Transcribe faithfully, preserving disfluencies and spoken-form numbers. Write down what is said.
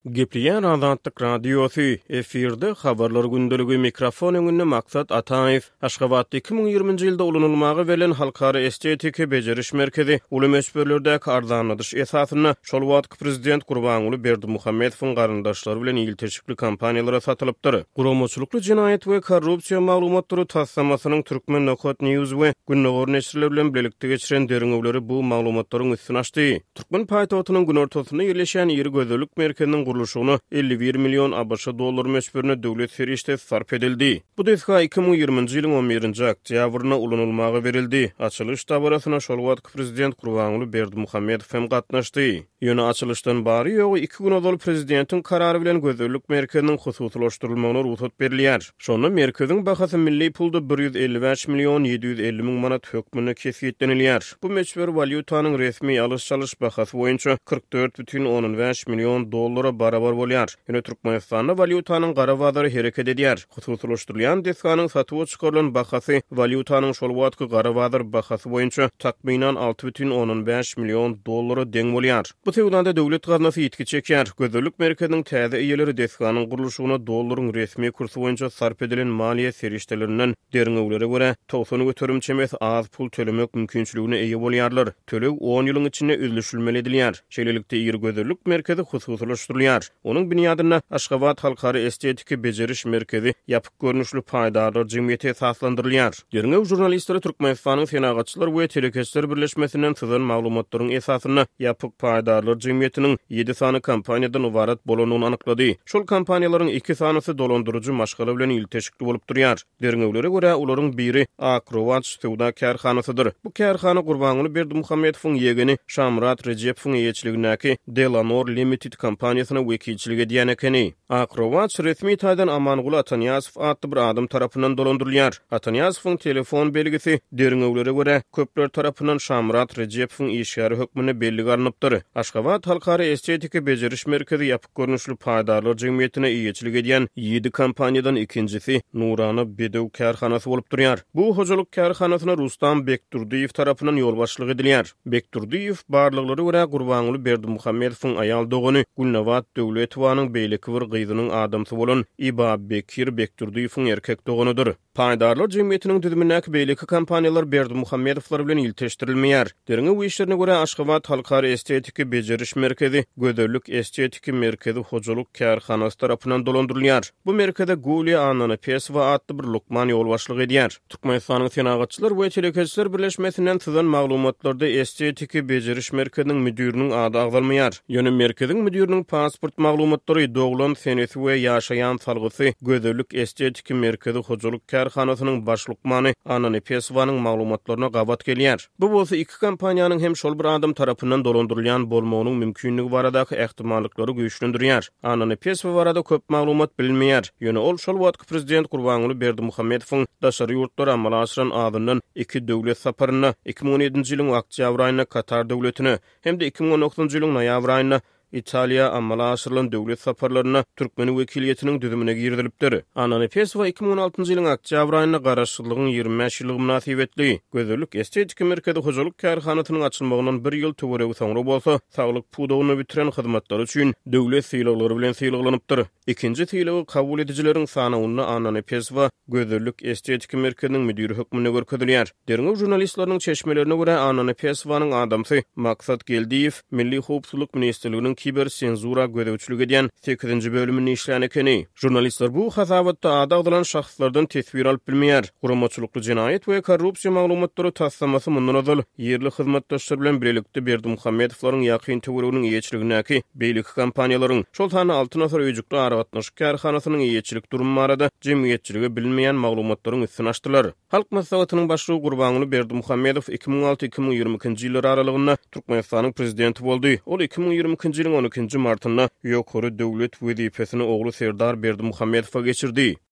Gepliýän Azatlyk radiosu efirde habarlar gündeligi mikrofon öňünde maksat Ataýew Aşgabatda iki bin ýygrimiňji ýylda ulanylmagy verilen halkara estetika bejeriş merkezi ulum ösberlerdäki arzanladyş esasyna şol wagtky prezident Gurbanuly Berdimuhammedowyň garyndaşlary bilen ýyl teşvikli kampaniýalara satylypdyr. Guramaçylykly jinayet we korrupsiýa maglumatlary tassamasynyň Türkmen Nokot News we Günnäger neşrleri bilen birlikde geçiren deriňewleri bu maglumatlaryň üstüne açdy. Türkmen paýtagynyň gün ortasyna ýerleşen ýeri gözellük merkeziniň guruluşyna elli bir milyon ABŞ dollar meşberine döwlet serişte sarf edildi. Bu defa iki bin ýygrimiňji ýylyň on birinji oktýabryna ulanylmagy verildi. Açylış tabarasyna şol wagtky prezident Gurbanuly Berdimuhammedow hem gatnaşdy. Ýöne açylışdan bary ýogy iki gün ozal prezidentiň karary bilen gözellük merkeziniň hususlaşdyrylmagyna ruhsat berilýär. Şonu merkeziň bahasy milli pulda bir ýüz elli beş milyon ýedi ýüz elli miň manat hökmüne kesiyetlenilýär. Bu meşber valyutanyň resmi alış-çalış bahasy boýunça kırk dört бүтүn on beş milyon dollara barabar bolýar. Ýöne Türkmenistanda valyutanyň gara bazary hereket edýär. Hususlaşdyrylýan deskanyň satyp çykarylan bahasy valyutanyň şol wagtky gara bazar bahasy boýunça takminan alty бүтүn on beş milyon dollara deň bolýar. Bu tewganda döwlet gazanasy ýetki çekýär. Gözellük merkeziniň täze eýeleri deskanyň guruluşyna dollaryň resmi kursy boýunça sarf edilen maliýe serişdelerinden deriňewlere görä towsany göterimçi emes az pul tölemek mümkinçiligine eýe bolýarlar. Töleg on ýylyň içinde üzlüşilmeli edilýär. Şeýlelikde ýer gözellük merkezi hususlaşdyrylýar. Onuň binýadyna Aşgabat halkara estetika bejeriş merkezi ýapyk görnüşli paýdarlar jemgyýeti esaslandyrylýar. Deriňew jurnalistleri Türkmenistanyň senagatçylar we telekeçler birleşmesinden syzan maglumatlaryň esasyna ýapyk paýdarlar jemgyýetiniň ýedi sany kampaniýadan ibarat bolanyny anyklady. Şol kampaniýalaryň iki sanysy dolandyryjy maşgala bilen ýyl teşkil bolup durýar. Deriňewlere görä olaryň biri Akrowat Sewda kärhanasydyr. Bu kärhana Gurbanuly Berdimuhammedowyň ýegeni Şamrat Rejepowyň ýetçiligindäki Delanor Limited kampaniýasyna wekilçilik edýän ekeni. Akrowat resmi taýdan Amanguly Atanaýasow atly bir adam tarapyndan dolandyrylýar. Atanaýasowyň telefon belgisi deriňewlere görä köpler tarapyndan Şamrat Rejepowyň işgary hökmüne belli garanypdyr. Aşgabat halkara estetika bejeriş merkezi ýapyk görnüşli paýdarlar jemgyýetine ýetçilik edýän ýedi kampaniýadan ikincisi Nurana Bedew kärhanasy bolup durýar. Bu hojalyk kärhanasyna Rustam Bekturdiýew tarapyndan ýolbaşçylyk edilýär. Bekturdiýew barlyklary görä Gurbanuly Berdimuhammedowyň aýal dogany Gülnawat Döwletowyň beýleki bir gyzynyň adamsy bolan Iba Bekir Bekturdiýewiň erkek doganydyr. Paýdarlar jemgyýetiniň düzümindäki beýleki kampaniýalar Berdimuhammedowlar bilen ýylteşdirilmeýär. Deriňe bu işlerine görä Aşgabat halkara estetika bejeriş merkezi gözellük estetika merkezi hojalyk kärhanasy tarapyndan dolandyrylýar. Bu merkezde Gulia Anana Peswa atly bir lukman ýolbaşçylyk edýär. Türkmenistanyň senagatçylar we telekeçler birleşmesinden syzan maglumatlarda estetika bejeriş merkeziniň müdiriniň ady agzalmaýar. Ýöne merkeziň müdiriniň pasport maglumatlary doglan senesi we ýaşaýan salgysy gözellük estetika merkezi hojalyk kärhanasynyň baş lukmany Anana Peswanyň maglumatlaryna gabat gelýär. Bu bolsa iki kampaniýanyň hem şol bir adam tarapyndan dolandyrylýan bolmagynyň mümkinligi baradaky ähtimallyklary güýçlendirýär. Anana Peswa barada köp maglumat bilinmeýär. Ýöne ol şol wagtky prezident Gurbanuly Berdimuhammedowyň daşary ýurtlara amal aşyran adyndan iki döwlet saparyna iki bin on ýedinji ýylyň oktýabr aýyna Katar döwletine hem de iki bin on dokuzunjy ýylyň noýabr aýyna İtaliýa amala aşyrylan döwlet saparlaryna Türkmen wekiliýetiniň düzümine girdilipdir. Anana Peswa iki bin on altıncı ýylyň oktýabr aýyna garaşsyzlygyň ýygrimi beş ýyllygy münasibetli gözellük estetika merkezi hojalyk kärhanasynyň açylmagynyň bir ýyl töweregi soňra bolsa, saglyk pudawyny bitiren hyzmatlary üçin döwlet sylaglary bilen sylaglanypdyr. İkinji sylagy kabul edijileriň sanawyny Anana Peswa gözellük estetika merkeziniň müdiri hökmüne görkezilýär. Deriňew jurnalistlarynyň çeşmelerine görä Anana Peswanyň adamsy Maksat Geldiýew Milli Howpsuzlyk ministrliginiň kiber senzura görewçilik edýän sekizinji bölümini işlän ekeni. Jurnalistler bu hasabatda ada adylan şahslardan tesbir alyp bilmeýär. Guramaçylykly jinayet we korrupsiýa maglumatlary tassamasy mundan azal ýerli hyzmatdaşlar bilen birlikde Berdimuhammedowyň ýakyn töwereginiň ýetçiligindäki beýleki kampaniýalaryň şol tany altı nafar öýjükli aragatnaşyk kärhanasynyň ýetçilik durumy barada jemgyýetçiligi bilinmeýän maglumatlaryň üstüne açdylar. Halk maslahatynyň başlygy Gurbanuly Berdimuhammedow iki bin alty iki bin ýygrimi ikinji ýyllar aralygynda Türkmenistanyň prezidenti boldy. Ol iki bin ýygrimi ikinji ýylyň on ikinji martynda ýokary döwlet wezipesini ogly Serdar Berdimuhammedowa geçirdi.